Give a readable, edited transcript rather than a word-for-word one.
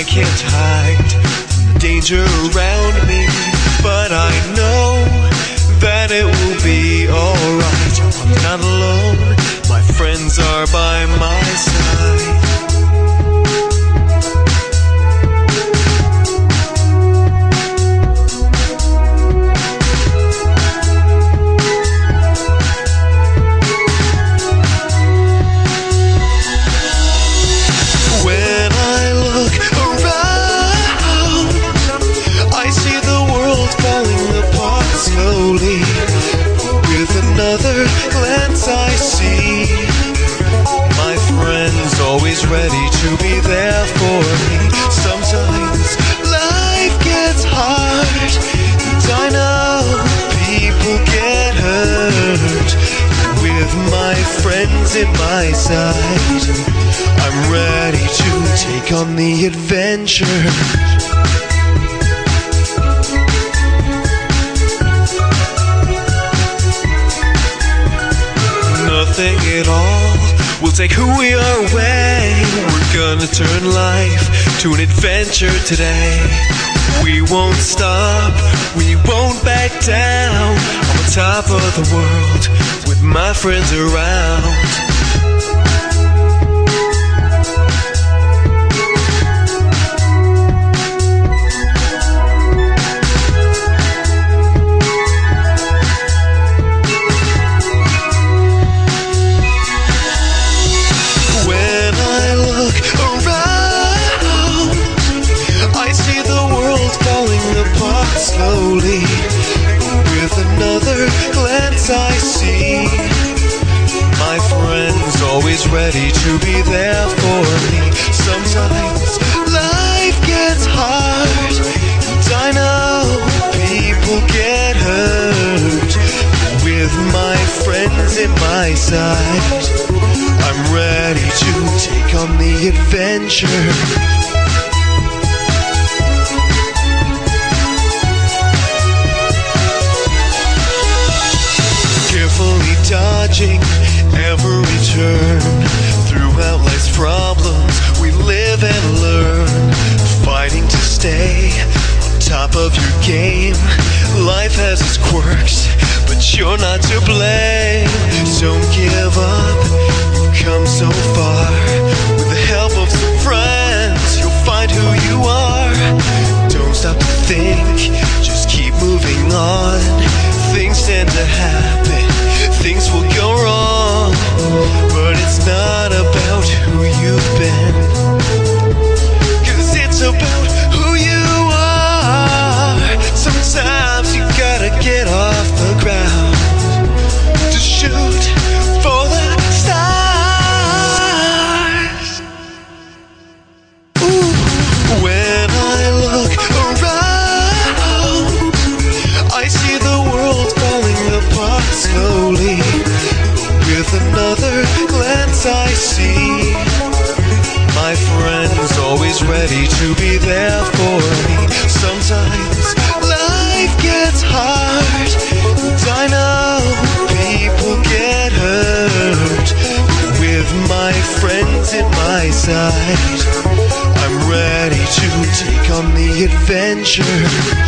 can't hide from the danger around me, but I know that it will be alright. I'm not alone, my friends are by my side. Glance I see my friends always ready to be there for me. Sometimes life gets hard, and I know people get hurt. With my friends at my side, I'm ready to take on the adventure. Nothing at all will take who we are away. We're gonna turn life to an adventure today. We won't stop, we won't back down. On the top of the world with my friends around. Slowly, with another glance I see my friends always ready to be there for me. Sometimes life gets hard, and I know people get hurt. With my friends at my side, I'm ready to take on the adventure. Dodging every turn throughout life's problems, we live and learn, fighting to stay on top of your game. Life has its quirks, but you're not to blame. Don't give up, you've come so far. With the help of some friends, you'll find who you are. Don't stop to think, just keep moving on. Things tend to happen, things will go wrong, but it's not about who you've been, 'cause it's about who you are. Sometimes you gotta get off the ground to shoot for the stars. Ooh. When I look around, I see the world falling apart slowly. With another glance I see my friends always ready to be there for me. Sometimes life gets hard, and I know people get hurt. With my friends at my side, I'm ready to take on the adventure.